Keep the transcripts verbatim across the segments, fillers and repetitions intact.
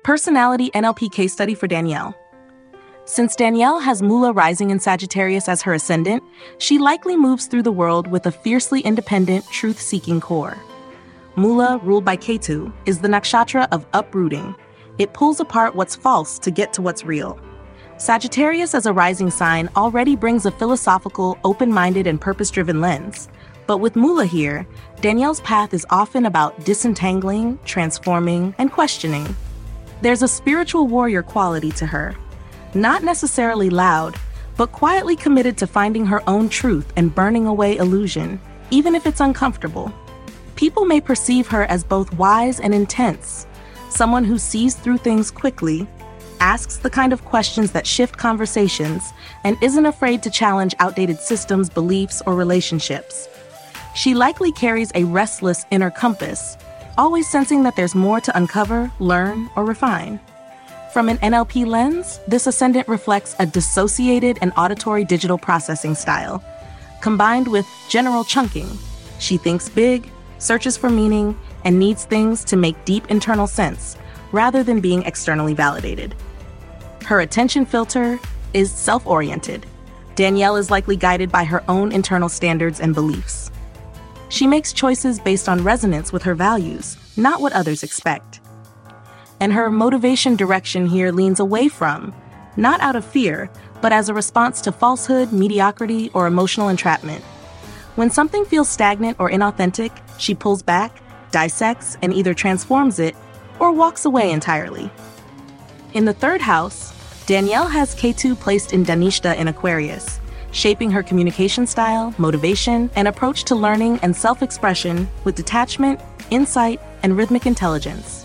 Personality N L P case study for Danielle. Since Danielle has Mula rising in Sagittarius as her ascendant, she likely moves through the world with a fiercely independent, truth-seeking core. Mula, ruled by Ketu, is the nakshatra of uprooting. It pulls apart what's false to get to what's real. Sagittarius as a rising sign already brings a philosophical, open-minded, and purpose-driven lens. But with Mula here, Danielle's path is often about disentangling, transforming, and questioning. There's a spiritual warrior quality to her. Not necessarily loud, but quietly committed to finding her own truth and burning away illusion, even if it's uncomfortable. People may perceive her as both wise and intense, someone who sees through things quickly, asks the kind of questions that shift conversations, and isn't afraid to challenge outdated systems, beliefs, or relationships. She likely carries a restless inner compass, always sensing that there's more to uncover, learn, or refine. From an N L P lens, this ascendant reflects a dissociated and auditory digital processing style, combined with general chunking. She thinks big, searches for meaning, and needs things to make deep internal sense, rather than being externally validated. Her attention filter is self-oriented. Danielle is likely guided by her own internal standards and beliefs. She makes choices based on resonance with her values, not what others expect. And her motivation direction here leans away from, not out of fear, but as a response to falsehood, mediocrity, or emotional entrapment. When something feels stagnant or inauthentic, she pulls back, dissects, and either transforms it or walks away entirely. In the third house, Danielle has Ketu placed in Dhanishta in Aquarius, shaping her communication style, motivation, and approach to learning and self-expression with detachment, insight, and rhythmic intelligence.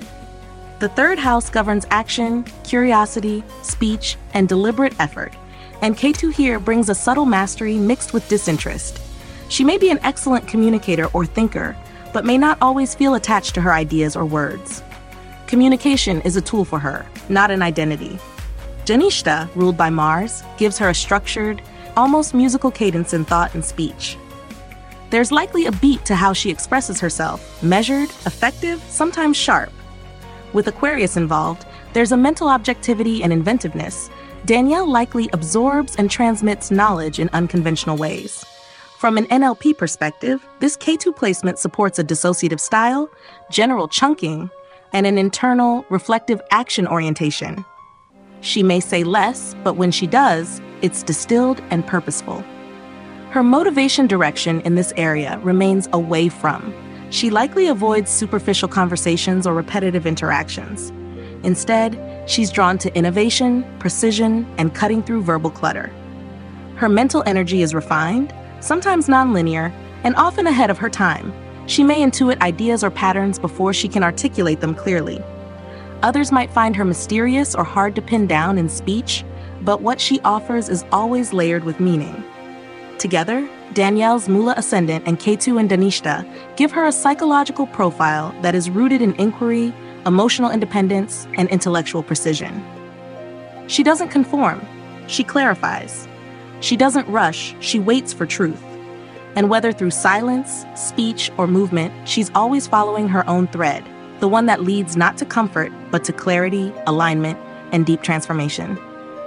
The third house governs action, curiosity, speech, and deliberate effort, and Ketu here brings a subtle mastery mixed with disinterest. She may be an excellent communicator or thinker, but may not always feel attached to her ideas or words. Communication is a tool for her, not an identity. Dhanishta, ruled by Mars, gives her a structured, almost musical cadence in thought and speech. There's likely a beat to how she expresses herself, measured, effective, sometimes sharp. With Aquarius involved, there's a mental objectivity and inventiveness. Danielle likely absorbs and transmits knowledge in unconventional ways. From an N L P perspective, this Ketu placement supports a dissociative style, general chunking, and an internal, reflective action orientation. She may say less, but when she does, it's distilled and purposeful. Her motivation direction in this area remains away from. She likely avoids superficial conversations or repetitive interactions. Instead, she's drawn to innovation, precision, and cutting through verbal clutter. Her mental energy is refined, sometimes nonlinear, and often ahead of her time. She may intuit ideas or patterns before she can articulate them clearly. Others might find her mysterious or hard to pin down in speech, but what she offers is always layered with meaning. Together, Danielle's Mula ascendant and Ketu and Dhanishta give her a psychological profile that is rooted in inquiry, emotional independence, and intellectual precision. She doesn't conform, she clarifies. She doesn't rush, she waits for truth. And whether through silence, speech, or movement, she's always following her own thread, the one that leads not to comfort, but to clarity, alignment, and deep transformation.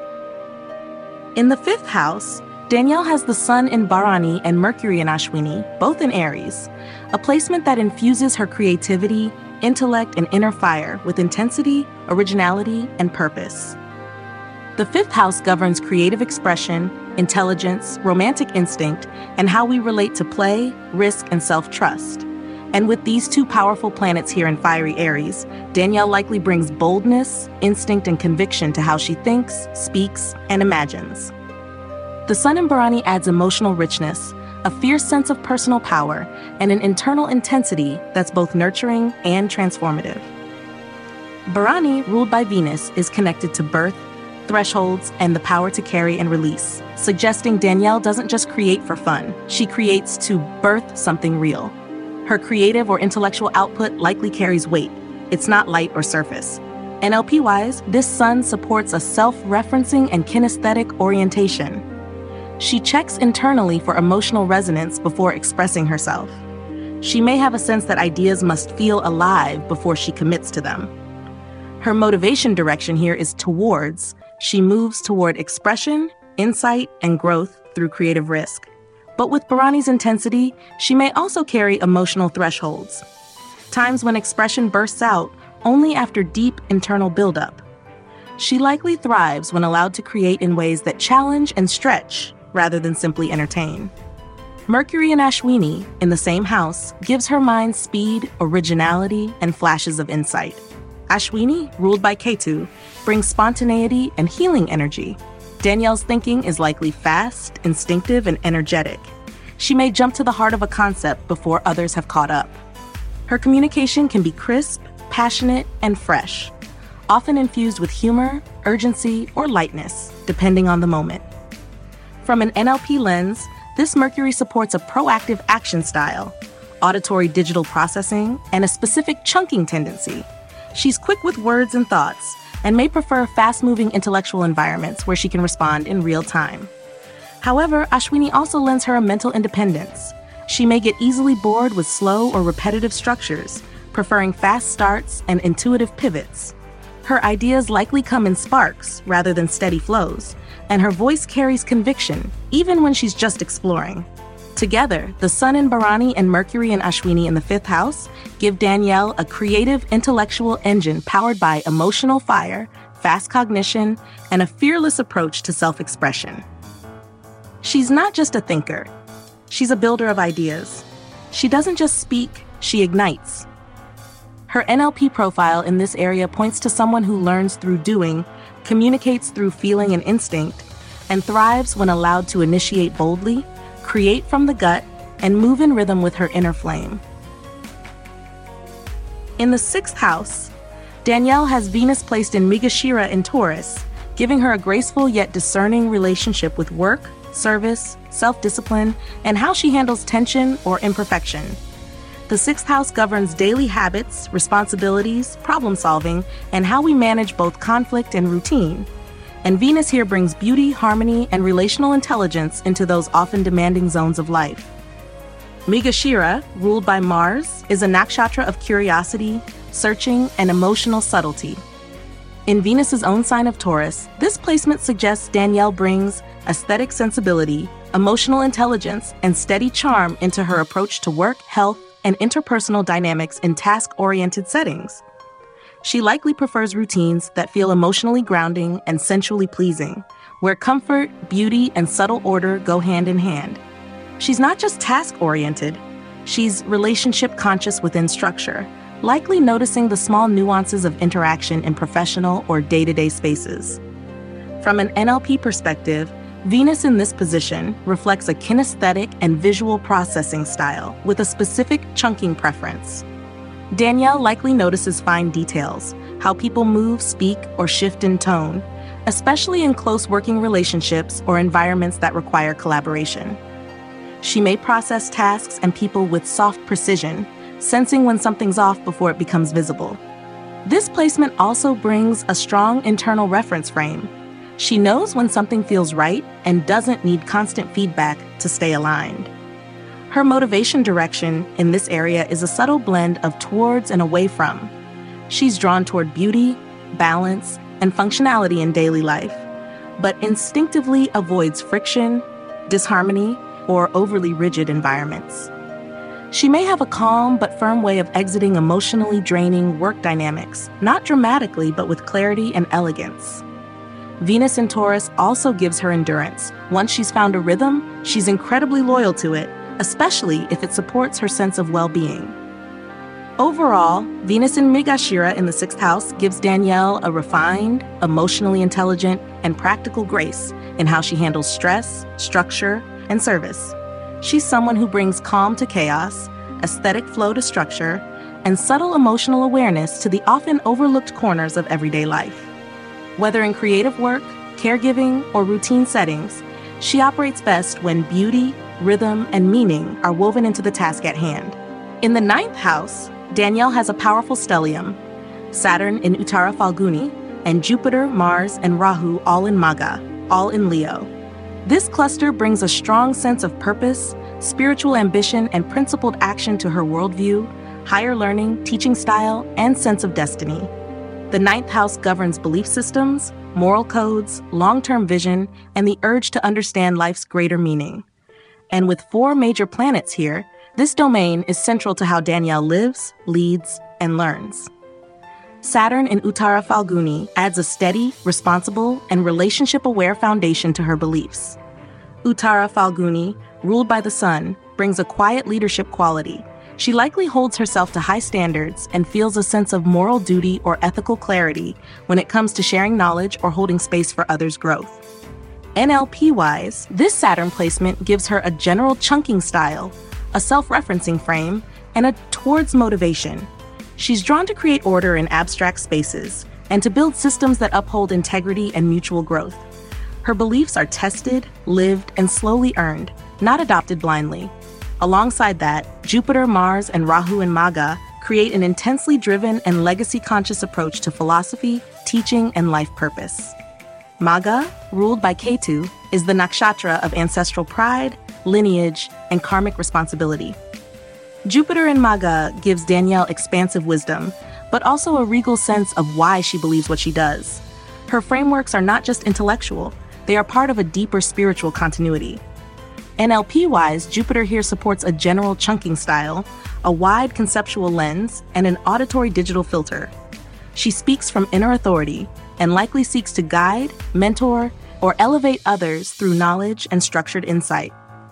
In the fifth house, Danielle has the Sun in Bharani and Mercury in Ashwini, both in Aries, a placement that infuses her creativity, intellect, and inner fire with intensity, originality, and purpose. The fifth house governs creative expression, intelligence, romantic instinct, and how we relate to play, risk, and self-trust. And with these two powerful planets here in fiery Aries, Danielle likely brings boldness, instinct, and conviction to how she thinks, speaks, and imagines. The Sun in Bharani adds emotional richness, a fierce sense of personal power, and an internal intensity that's both nurturing and transformative. Bharani, ruled by Venus, is connected to birth, thresholds, and the power to carry and release, suggesting Danielle doesn't just create for fun, she creates to birth something real. Her creative or intellectual output likely carries weight. It's not light or surface. N L P-wise, this Sun supports a self-referencing and kinesthetic orientation. She checks internally for emotional resonance before expressing herself. She may have a sense that ideas must feel alive before she commits to them. Her motivation direction here is towards. She moves toward expression, insight, and growth through creative risk. But with Bharani's intensity, she may also carry emotional thresholds. Times when expression bursts out only after deep internal buildup. She likely thrives when allowed to create in ways that challenge and stretch rather than simply entertain. Mercury in Ashwini, in the same house, gives her mind speed, originality, and flashes of insight. Ashwini, ruled by Ketu, brings spontaneity and healing energy. Danielle's thinking is likely fast, instinctive, and energetic. She may jump to the heart of a concept before others have caught up. Her communication can be crisp, passionate, and fresh, often infused with humor, urgency, or lightness, depending on the moment. From an N L P lens, this Mercury supports a proactive action style, auditory digital processing, and a specific chunking tendency. She's quick with words and thoughts, and may prefer fast-moving intellectual environments where she can respond in real time. However, Ashwini also lends her a mental independence. She may get easily bored with slow or repetitive structures, preferring fast starts and intuitive pivots. Her ideas likely come in sparks rather than steady flows, and her voice carries conviction, even when she's just exploring. Together, the Sun in Bharani and Mercury in Ashwini in the fifth house give Danielle a creative, intellectual engine powered by emotional fire, fast cognition, and a fearless approach to self-expression. She's not just a thinker. She's a builder of ideas. She doesn't just speak, she ignites. Her N L P profile in this area points to someone who learns through doing, communicates through feeling and instinct, and thrives when allowed to initiate boldly, create from the gut, and move in rhythm with her inner flame. In the sixth house, Danielle has Venus placed in Mrigashira in Taurus, giving her a graceful yet discerning relationship with work, service, self-discipline, and how she handles tension or imperfection. The sixth house governs daily habits, responsibilities, problem-solving, and how we manage both conflict and routine. And Venus here brings beauty, harmony, and relational intelligence into those often demanding zones of life. Mrigashira, ruled by Mars, is a nakshatra of curiosity, searching, and emotional subtlety. In Venus's own sign of Taurus, this placement suggests Danielle brings aesthetic sensibility, emotional intelligence, and steady charm into her approach to work, health, and interpersonal dynamics in task-oriented settings. She likely prefers routines that feel emotionally grounding and sensually pleasing, where comfort, beauty, and subtle order go hand in hand. She's not just task-oriented, she's relationship-conscious within structure, likely noticing the small nuances of interaction in professional or day-to-day spaces. From an N L P perspective, Venus in this position reflects a kinesthetic and visual processing style with a specific chunking preference. Danielle likely notices fine details, how people move, speak, or shift in tone, especially in close working relationships or environments that require collaboration. She may process tasks and people with soft precision, sensing when something's off before it becomes visible. This placement also brings a strong internal reference frame. She knows when something feels right and doesn't need constant feedback to stay aligned. Her motivation direction in this area is a subtle blend of towards and away from. She's drawn toward beauty, balance, and functionality in daily life, but instinctively avoids friction, disharmony, or overly rigid environments. She may have a calm but firm way of exiting emotionally draining work dynamics, not dramatically but with clarity and elegance. Venus in Taurus also gives her endurance. Once she's found a rhythm, she's incredibly loyal to it, especially if it supports her sense of well-being. Overall, Venus in Mrigashira in the sixth house gives Danielle a refined, emotionally intelligent, and practical grace in how she handles stress, structure, and service. She's someone who brings calm to chaos, aesthetic flow to structure, and subtle emotional awareness to the often overlooked corners of everyday life. Whether in creative work, caregiving, or routine settings, she operates best when beauty, rhythm, and meaning are woven into the task at hand. In the ninth house, Danielle has a powerful stellium, Saturn in Uttara Falguni, and Jupiter, Mars, and Rahu all in Magha, all in Leo. This cluster brings a strong sense of purpose, spiritual ambition, and principled action to her worldview, higher learning, teaching style, and sense of destiny. The ninth house governs belief systems, moral codes, long-term vision, and the urge to understand life's greater meaning. And with four major planets here, this domain is central to how Danielle lives, leads, and learns. Saturn in Uttara Phalguni adds a steady, responsible, and relationship-aware foundation to her beliefs. Uttara Phalguni, ruled by the sun, brings a quiet leadership quality. She likely holds herself to high standards and feels a sense of moral duty or ethical clarity when it comes to sharing knowledge or holding space for others' growth. N L P-wise, this Saturn placement gives her a general chunking style, a self-referencing frame, and a towards motivation. She's drawn to create order in abstract spaces and to build systems that uphold integrity and mutual growth. Her beliefs are tested, lived, and slowly earned, not adopted blindly. Alongside that, Jupiter, Mars, and Rahu in Magha create an intensely driven and legacy-conscious approach to philosophy, teaching, and life purpose. Magha, ruled by Ketu, is the nakshatra of ancestral pride, lineage, and karmic responsibility. Jupiter in Magha gives Danielle expansive wisdom, but also a regal sense of why she believes what she does. Her frameworks are not just intellectual, they are part of a deeper spiritual continuity. N L P-wise, Jupiter here supports a general chunking style, a wide conceptual lens, and an auditory digital filter. She speaks from inner authority and likely seeks to guide, mentor, or elevate others through knowledge and structured insight.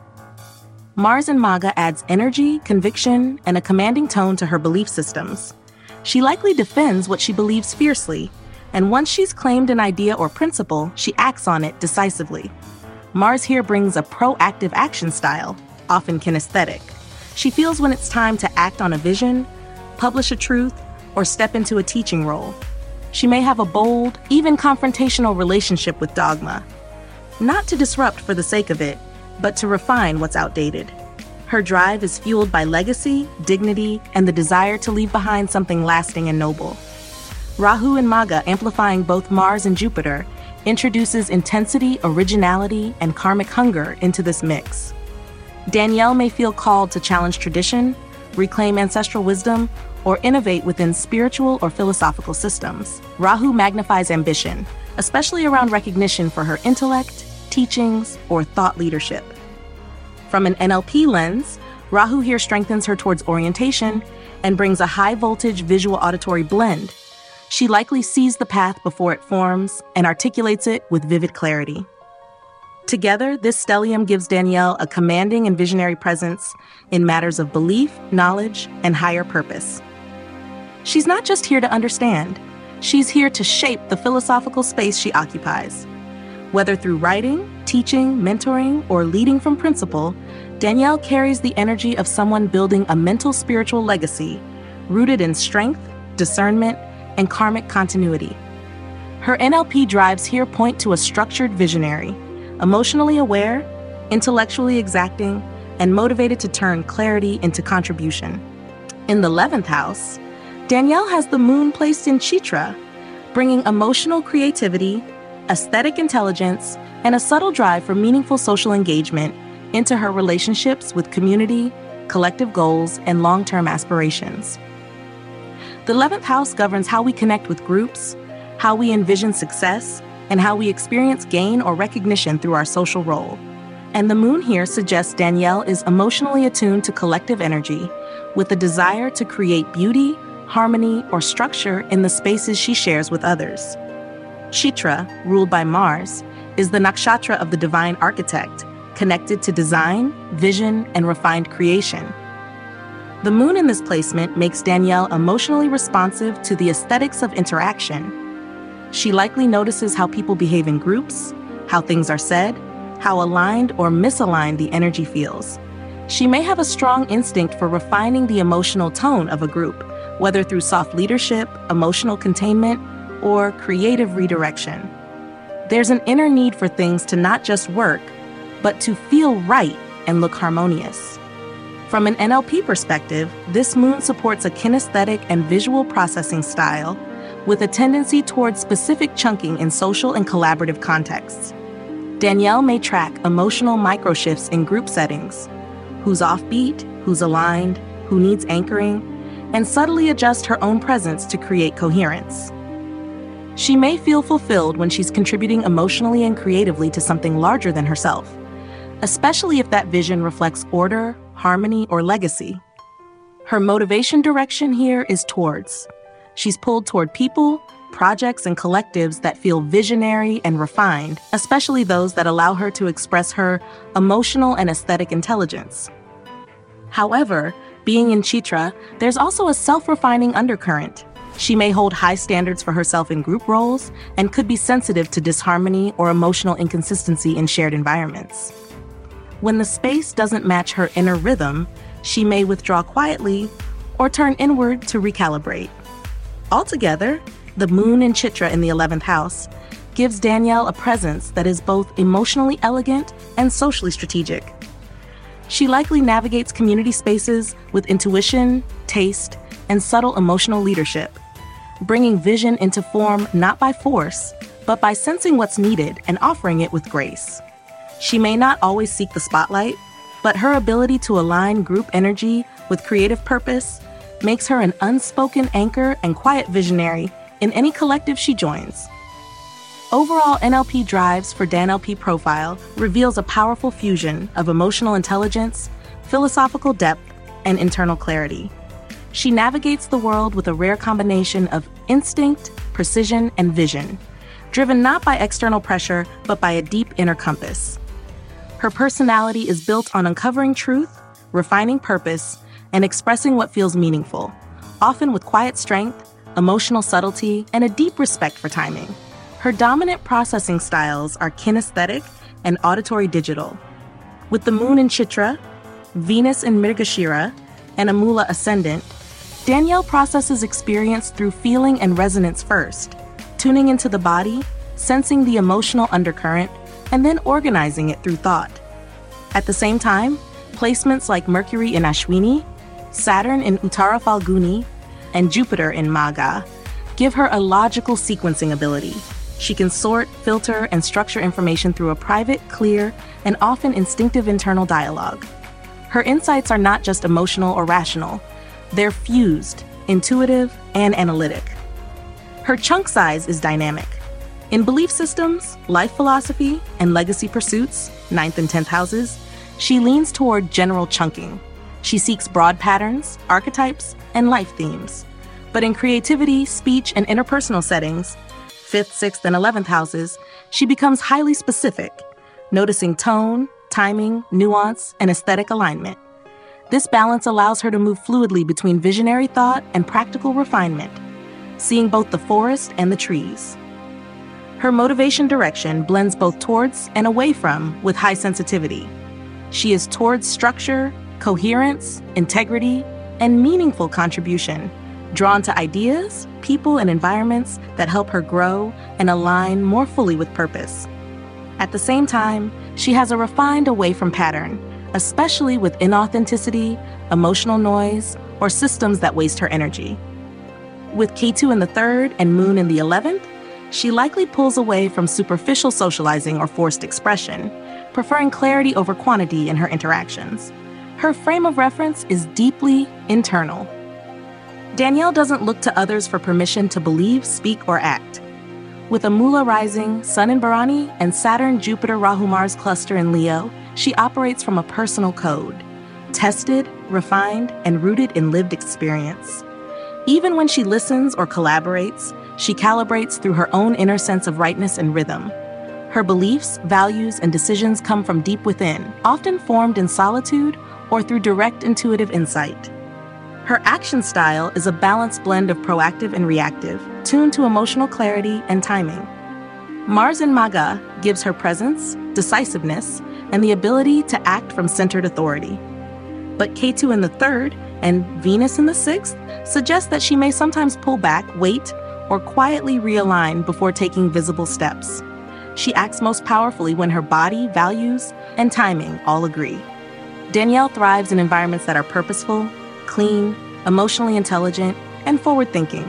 Mars in Magha adds energy, conviction, and a commanding tone to her belief systems. She likely defends what she believes fiercely, and once she's claimed an idea or principle, she acts on it decisively. Mars here brings a proactive action style, often kinesthetic. She feels when it's time to act on a vision, publish a truth, or step into a teaching role. She may have a bold, even confrontational relationship with dogma. Not to disrupt for the sake of it, but to refine what's outdated. Her drive is fueled by legacy, dignity, and the desire to leave behind something lasting and noble. Rahu in Magha, amplifying both Mars and Jupiter, introduces intensity, originality, and karmic hunger into this mix. Danielle may feel called to challenge tradition, reclaim ancestral wisdom, or innovate within spiritual or philosophical systems. Rahu magnifies ambition, especially around recognition for her intellect, teachings, or thought leadership. From an N L P lens, Rahu here strengthens her towards orientation and brings a high-voltage visual-auditory blend. She likely sees the path before it forms and articulates it with vivid clarity. Together, this stellium gives Danielle a commanding and visionary presence in matters of belief, knowledge, and higher purpose. She's not just here to understand, she's here to shape the philosophical space she occupies. Whether through writing, teaching, mentoring, or leading from principle, Danielle carries the energy of someone building a mental spiritual legacy rooted in strength, discernment, and karmic continuity. Her N L P drives here point to a structured visionary, emotionally aware, intellectually exacting, and motivated to turn clarity into contribution. In the eleventh house, Danielle has the moon placed in Chitra, bringing emotional creativity, aesthetic intelligence, and a subtle drive for meaningful social engagement into her relationships with community, collective goals, and long-term aspirations. The eleventh house governs how we connect with groups, how we envision success, and how we experience gain or recognition through our social role. And the moon here suggests Danielle is emotionally attuned to collective energy, with a desire to create beauty, harmony, or structure in the spaces she shares with others. Chitra, ruled by Mars, is the nakshatra of the divine architect, connected to design, vision, and refined creation. The moon in this placement makes Danielle emotionally responsive to the aesthetics of interaction. She likely notices how people behave in groups, how things are said, how aligned or misaligned the energy feels. She may have a strong instinct for refining the emotional tone of a group, whether through soft leadership, emotional containment, or creative redirection. There's an inner need for things to not just work, but to feel right and look harmonious. From an N L P perspective, this moon supports a kinesthetic and visual processing style with a tendency towards specific chunking in social and collaborative contexts. Danielle may track emotional microshifts in group settings, who's offbeat, who's aligned, who needs anchoring, and subtly adjust her own presence to create coherence. She may feel fulfilled when she's contributing emotionally and creatively to something larger than herself, especially if that vision reflects order, harmony, or legacy. Her motivation direction here is towards. She's pulled toward people, projects, and collectives that feel visionary and refined, especially those that allow her to express her emotional and aesthetic intelligence. However, being in Chitra, there's also a self-refining undercurrent. She may hold high standards for herself in group roles and could be sensitive to disharmony or emotional inconsistency in shared environments. When the space doesn't match her inner rhythm, she may withdraw quietly or turn inward to recalibrate. Altogether, the moon in Chitra in the eleventh house gives Danielle a presence that is both emotionally elegant and socially strategic. She likely navigates community spaces with intuition, taste, and subtle emotional leadership, bringing vision into form not by force, but by sensing what's needed and offering it with grace. She may not always seek the spotlight, but her ability to align group energy with creative purpose makes her an unspoken anchor and quiet visionary in any collective she joins. Overall, N L P Drives for Dan L P Profile reveals a powerful fusion of emotional intelligence, philosophical depth, and internal clarity. She navigates the world with a rare combination of instinct, precision, and vision, driven not by external pressure, but by a deep inner compass. Her personality is built on uncovering truth, refining purpose, and expressing what feels meaningful, often with quiet strength, emotional subtlety, and a deep respect for timing. Her dominant processing styles are kinesthetic and auditory digital. With the moon in Chitra, Venus in Mrigashira, and a Mula ascendant, Danielle processes experience through feeling and resonance first, tuning into the body, sensing the emotional undercurrent, and then organizing it through thought. At the same time, placements like Mercury in Ashwini, Saturn in Uttara Falguni, and Jupiter in Magha give her a logical sequencing ability. She can sort, filter, and structure information through a private, clear, and often instinctive internal dialogue. Her insights are not just emotional or rational. They're fused, intuitive, and analytic. Her chunk size is dynamic. In belief systems, life philosophy, and legacy pursuits, ninth and tenth houses, she leans toward general chunking. She seeks broad patterns, archetypes, and life themes. But in creativity, speech, and interpersonal settings, fifth, sixth, and eleventh houses, she becomes highly specific, noticing tone, timing, nuance, and aesthetic alignment. This balance allows her to move fluidly between visionary thought and practical refinement, seeing both the forest and the trees. Her motivation direction blends both towards and away from with high sensitivity. She is towards structure, coherence, integrity, and meaningful contribution, drawn to ideas, people, and environments that help her grow and align more fully with purpose. At the same time, she has a refined away from pattern, especially with inauthenticity, emotional noise, or systems that waste her energy. With Ketu in the third and Moon in the eleventh, she likely pulls away from superficial socializing or forced expression, preferring clarity over quantity in her interactions. Her frame of reference is deeply internal. Danielle doesn't look to others for permission to believe, speak, or act. With a Mula rising, Sun in Bharani, and Saturn, Jupiter, Rahu, Mars cluster in Leo, she operates from a personal code, tested, refined, and rooted in lived experience. Even when she listens or collaborates, she calibrates through her own inner sense of rightness and rhythm. Her beliefs, values, and decisions come from deep within, often formed in solitude or through direct intuitive insight. Her action style is a balanced blend of proactive and reactive, tuned to emotional clarity and timing. Mars in Magha gives her presence, decisiveness, and the ability to act from centered authority. But Ketu in the third and Venus in the sixth suggest that she may sometimes pull back, wait, or quietly realign before taking visible steps. She acts most powerfully when her body, values, and timing all agree. Danielle thrives in environments that are purposeful, clean, emotionally intelligent, and forward-thinking.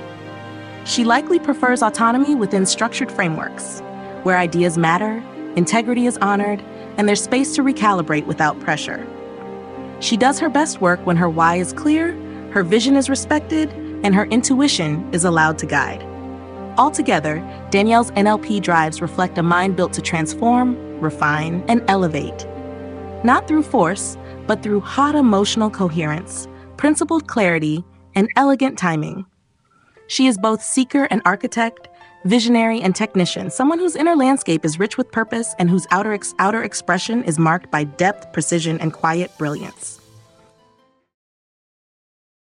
She likely prefers autonomy within structured frameworks, where ideas matter, integrity is honored, and there's space to recalibrate without pressure. She does her best work when her why is clear, her vision is respected, and her intuition is allowed to guide. Altogether, Danielle's N L P drives reflect a mind built to transform, refine, and elevate. Not through force, but through hot emotional coherence, principled clarity, and elegant timing. She is both seeker and architect, visionary and technician, someone whose inner landscape is rich with purpose and whose outer, ex- outer expression is marked by depth, precision, and quiet brilliance.